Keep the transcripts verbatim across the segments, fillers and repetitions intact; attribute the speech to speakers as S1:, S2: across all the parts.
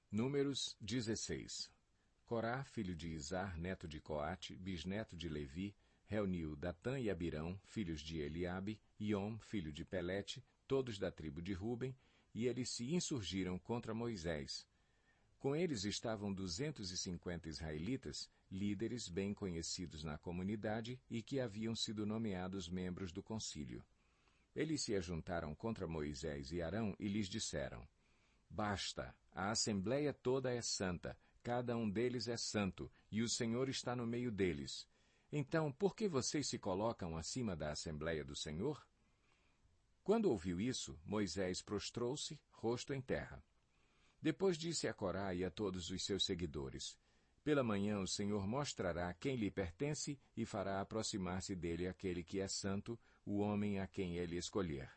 S1: Números dezesseis. Corá, filho de Izar, neto de Coate, bisneto de Levi, reuniu Datã e Abirão, filhos de Eliabe, Iom, filho de Pelete, todos da tribo de Ruben, e eles se insurgiram contra Moisés. Com eles estavam duzentos e cinquenta israelitas, líderes bem conhecidos na comunidade e que haviam sido nomeados membros do concílio. Eles se ajuntaram contra Moisés e Arão e lhes disseram: Basta, a assembleia toda é santa, cada um deles é santo, e o Senhor está no meio deles. Então, por que vocês se colocam acima da assembleia do Senhor? Quando ouviu isso, Moisés prostrou-se, rosto em terra. Depois disse a Corá e a todos os seus seguidores: Pela manhã o Senhor mostrará quem lhe pertence e fará aproximar-se dele aquele que é santo, o homem a quem ele escolher.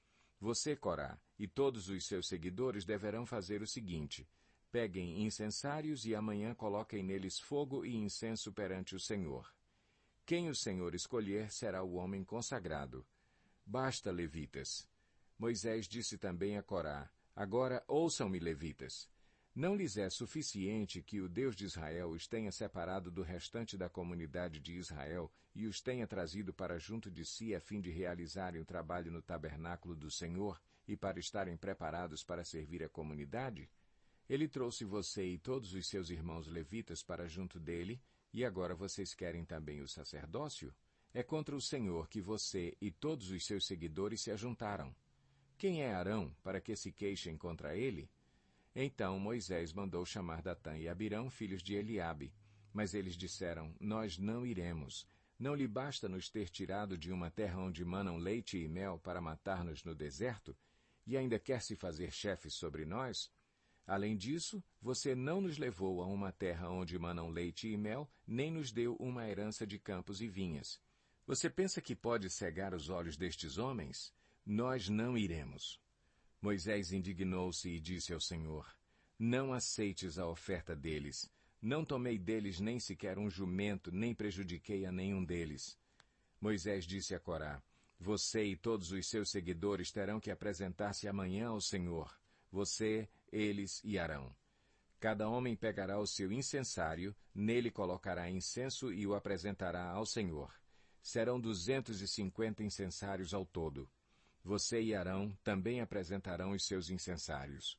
S1: Você, Corá, e todos os seus seguidores deverão fazer o seguinte: peguem incensários e amanhã coloquem neles fogo e incenso perante o Senhor. Quem o Senhor escolher será o homem consagrado. Basta, levitas. Moisés disse também a Corá: Agora ouçam-me, levitas. Não lhes é suficiente que o Deus de Israel os tenha separado do restante da comunidade de Israel e os tenha trazido para junto de si a fim de realizarem o trabalho no tabernáculo do Senhor e para estarem preparados para servir a comunidade? Ele trouxe você e todos os seus irmãos levitas para junto dele, e agora vocês querem também o sacerdócio? É contra o Senhor que você e todos os seus seguidores se ajuntaram. Quem é Arão para que se queixem contra ele? Então Moisés mandou chamar Datã e Abirão, filhos de Eliabe. Mas eles disseram: Nós não iremos. Não lhe basta nos ter tirado de uma terra onde manam leite e mel para matar-nos no deserto? E ainda quer se fazer chefe sobre nós? Além disso, você não nos levou a uma terra onde manam leite e mel, nem nos deu uma herança de campos e vinhas. Você pensa que pode cegar os olhos destes homens? Nós não iremos. Moisés indignou-se e disse ao Senhor: Não aceites a oferta deles. Não tomei deles nem sequer um jumento, nem prejudiquei a nenhum deles. Moisés disse a Corá: Você e todos os seus seguidores terão que apresentar-se amanhã ao Senhor. Você, eles e Arão. Cada homem pegará o seu incensário, nele colocará incenso e o apresentará ao Senhor. Serão duzentos e cinquenta incensários ao todo. Você e Arão também apresentarão os seus incensários.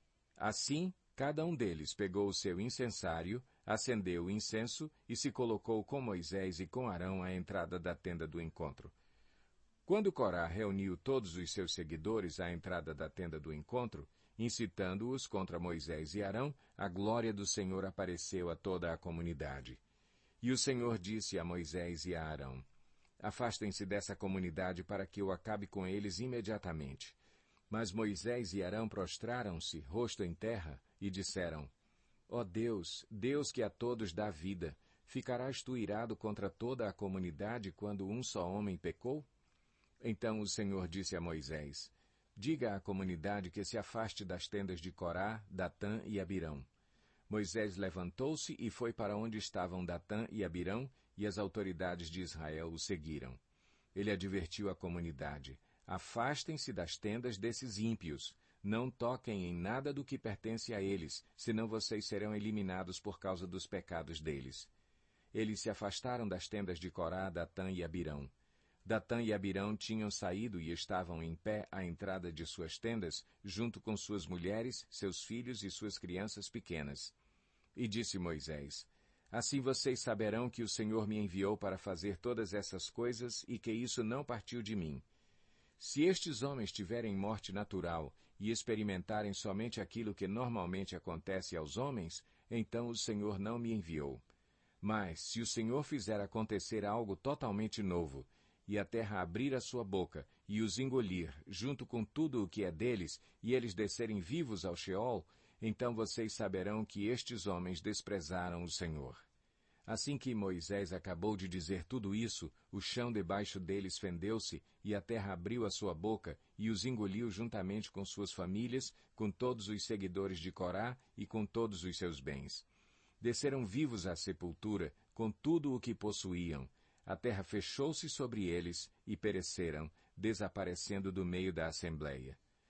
S1: Assim, cada um deles pegou o seu incensário, acendeu o incenso e se colocou com Moisés e com Arão à entrada da tenda do encontro. Quando Corá reuniu todos os seus seguidores à entrada da tenda do encontro, incitando-os contra Moisés e Arão, a glória do Senhor apareceu a toda a comunidade. E o Senhor disse a Moisés e a Arão: Afastem-se dessa comunidade para que eu acabe com eles imediatamente. Mas Moisés e Arão prostraram-se, rosto em terra, e disseram: Ó Deus, Deus que a todos dá vida, ficarás tu irado contra toda a comunidade quando um só homem pecou? Então o Senhor disse a Moisés: Diga à comunidade que se afaste das tendas de Corá, Datã e Abirão. Moisés levantou-se e foi para onde estavam Datã e Abirão, e as autoridades de Israel o seguiram. Ele advertiu a comunidade: Afastem-se das tendas desses ímpios. Não toquem em nada do que pertence a eles, senão vocês serão eliminados por causa dos pecados deles. Eles se afastaram das tendas de Corá, Datã e Abirão. Datã e Abirão tinham saído e estavam em pé à entrada de suas tendas, junto com suas mulheres, seus filhos e suas crianças pequenas. E disse Moisés: Assim vocês saberão que o Senhor me enviou para fazer todas essas coisas e que isso não partiu de mim. Se estes homens tiverem morte natural e experimentarem somente aquilo que normalmente acontece aos homens, então o Senhor não me enviou. Mas, se o Senhor fizer acontecer algo totalmente novo, e a terra abrir a sua boca e os engolir, junto com tudo o que é deles, e eles descerem vivos ao Sheol, então vocês saberão que estes homens desprezaram o Senhor. Assim que Moisés acabou de dizer tudo isso, o chão debaixo deles fendeu-se, e a terra abriu a sua boca, e os engoliu juntamente com suas famílias, com todos os seguidores de Corá e com todos os seus bens. Desceram vivos à sepultura, com tudo o que possuíam. A terra fechou-se sobre eles, e pereceram, desaparecendo do meio da assembleia.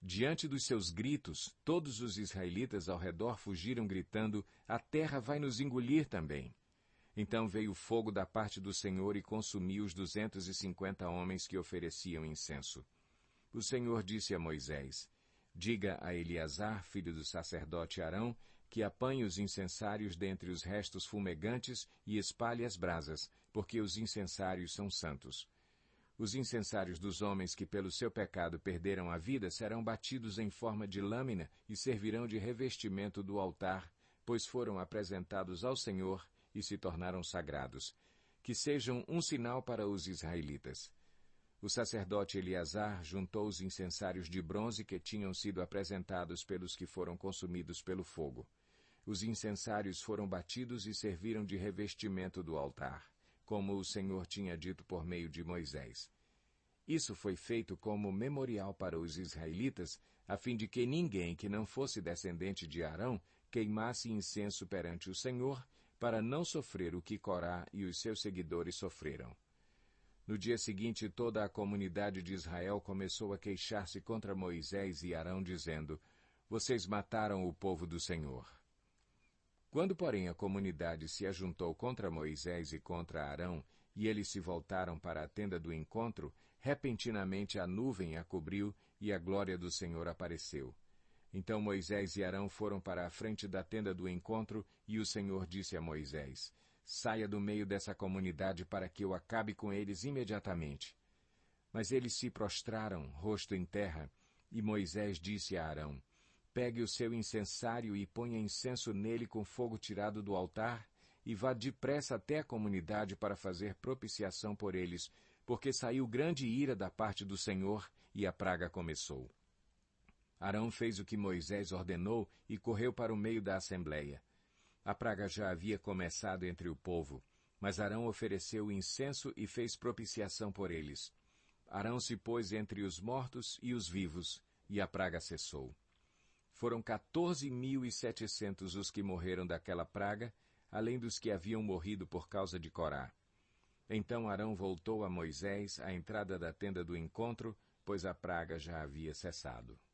S1: Diante dos seus gritos, todos os israelitas ao redor fugiram gritando, a terra vai nos engolir também. Então veio fogo da parte do Senhor e consumiu os duzentos e cinquenta homens que ofereciam incenso. O Senhor disse a Moisés, diga a Eleazar, filho do sacerdote Arão, que apanhe os incensários dentre os restos fumegantes e espalhe as brasas, porque os incensários são santos. Os incensários dos homens que pelo seu pecado perderam a vida serão batidos em forma de lâmina e servirão de revestimento do altar, pois foram apresentados ao Senhor e se tornaram sagrados. Que sejam um sinal para os israelitas. O sacerdote Eleazar juntou os incensários de bronze que tinham sido apresentados pelos que foram consumidos pelo fogo. Os incensários foram batidos e serviram de revestimento do altar, como o Senhor tinha dito por meio de Moisés. Isso foi feito como memorial para os israelitas, a fim de que ninguém que não fosse descendente de Arão queimasse incenso perante o Senhor, para não sofrer o que Corá e os seus seguidores sofreram. No dia seguinte, toda a comunidade de Israel começou a queixar-se contra Moisés e Arão, dizendo, vocês mataram o povo do Senhor. Quando, porém, a comunidade se ajuntou contra Moisés e contra Arão, e eles se voltaram para a tenda do encontro, repentinamente a nuvem a cobriu e a glória do Senhor apareceu. Então Moisés e Arão foram para a frente da tenda do encontro, e o Senhor disse a Moisés, saia do meio dessa comunidade para que eu acabe com eles imediatamente. Mas eles se prostraram, rosto em terra, e Moisés disse a Arão, pegue o seu incensário e ponha incenso nele com fogo tirado do altar, e vá depressa até a comunidade para fazer propiciação por eles, porque saiu grande ira da parte do Senhor, e a praga começou. Arão fez o que Moisés ordenou e correu para o meio da assembleia. A praga já havia começado entre o povo, mas Arão ofereceu incenso e fez propiciação por eles. Arão se pôs entre os mortos e os vivos, e a praga cessou. Foram quatorze mil e setecentos os que morreram daquela praga, além dos que haviam morrido por causa de Corá. Então Arão voltou a Moisés à entrada da tenda do encontro, pois a praga já havia cessado.